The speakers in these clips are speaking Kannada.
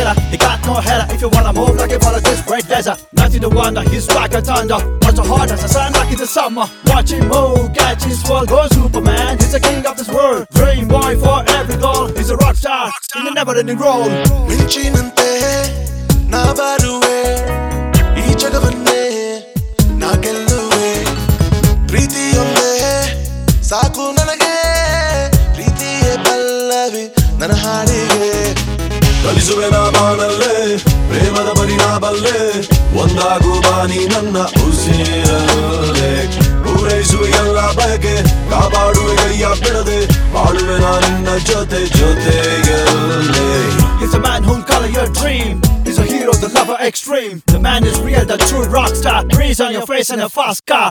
better. He got no header. If you wanna move like a follow this great desert, nothing to wonder. He's like a thunder, much hard as a sun like in the summer. Watch him move, catch his world, go Superman. He's the king of this world, dream boy for every girl. He's a rock star in the never-ending role. ಮಿಂಚಿನಂತೆ ನಾ ಬಾರುವೆ ಈ ಜಗವನ್ನೇ ನಾ ಗೆಲ್ಲುವೆ ಪ್ರೀತಿಯೊಂದೇ ಸಾಕು ನನಗೆ ಪ್ರೀತಿಯೇ ಪಲ್ಲವಿ ನನ್ನ ಹಾಡಿಗೆ ಕಲಿಸುವೆ ನಾ ಬಾನಲ್ಲೇ ಪ್ರೇಮದ ಬರಿ ನಾ ಬಲ್ಲೆ ಒಂದಾಗು ಬಾನಿ ನನ್ನ ಉಸಿರಲ್ಲೇ ಪೂರೈಸುವೆ ಎಲ್ಲ ಬಯಕೆ ಕಾಪಾಡುವೆ ಕೈಯ ಬಿಡದೆ ಬಾಳುವೆ ನಾ ನಿನ್ನ ಜೊತೆ ಜೊತೆಯಲ್ಲೇ. He's a man who'll color your dream. He's a hero, the lover extreme. The man is real, the true rock star. Breeze on your face and a fast car.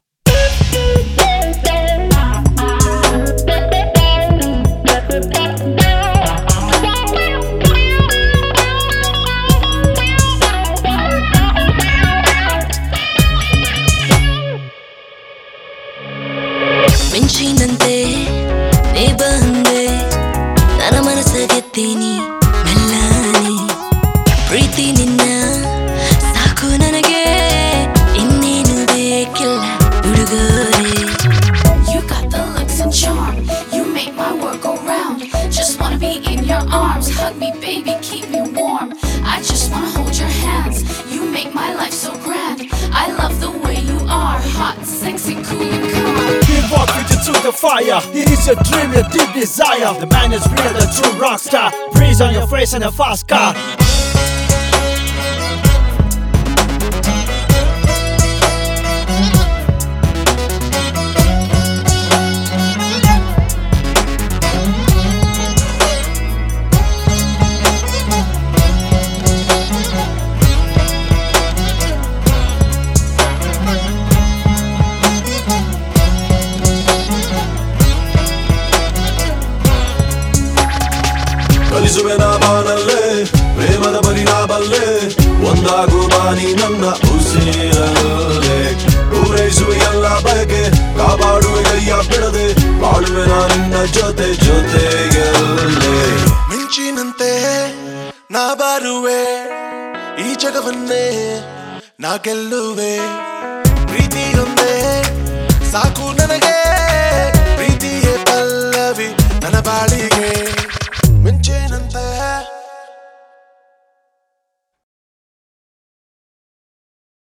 ಮಿಂಚಿನಂತೆ ನೀ ಬಂದೆ ನನ್ನ ಮನಸ್ಸ ಗೆತ್ತೀನಿ ಮೆಲ್ಲನೆ ಪ್ರೀತಿ ನಿನ್ನ ಸಾಕು ನನಗೆ ಇನ್ನೇನು ಬೇಕಿಲ್ಲ ಹುಡುಗರೇ. You got the looks and charm, you make my world go round. Just wanna be in your arms, hug me baby, keep me warm. I just wanna hold your hands, you make my life so grand. I love the way you are, hot, sexy, cool and calm. He'll walk with you to the fire. He is your dream, your deep desire. The man is real, the true rock star. Breeze on your face and a fast car. ಕಲಿಸುವೆ ನಾ ಬಾನಲ್ಲೇ ಪ್ರೇಮದ ಬರಿ ನಾ ಬಲ್ಲೆ ಒಂದಾಗು ಬಾನಿ ನನ್ನ ಉಸಿರಲ್ಲೇ ಪೂರೈಸುವೆ ಎಲ್ಲ ಬಯಕೆ ಕಾಪಾಡುವೆ ಕೈಯ ಬಿಡದೆ ಬಾಳುವೆ ನಾ ನಿನ್ನ ಜೊತೆ ಜೊತೆಯಲ್ಲೇ. ಮಿಂಚಿನಂತೆ ನಾ ಬಾರುವೆ ಈ ಜಗವನ್ನೇ ನಾ ಗೆಲ್ಲುವೆ ಪ್ರೀತಿಯೊಂದೇ ಸಾಕು ನನಗೆ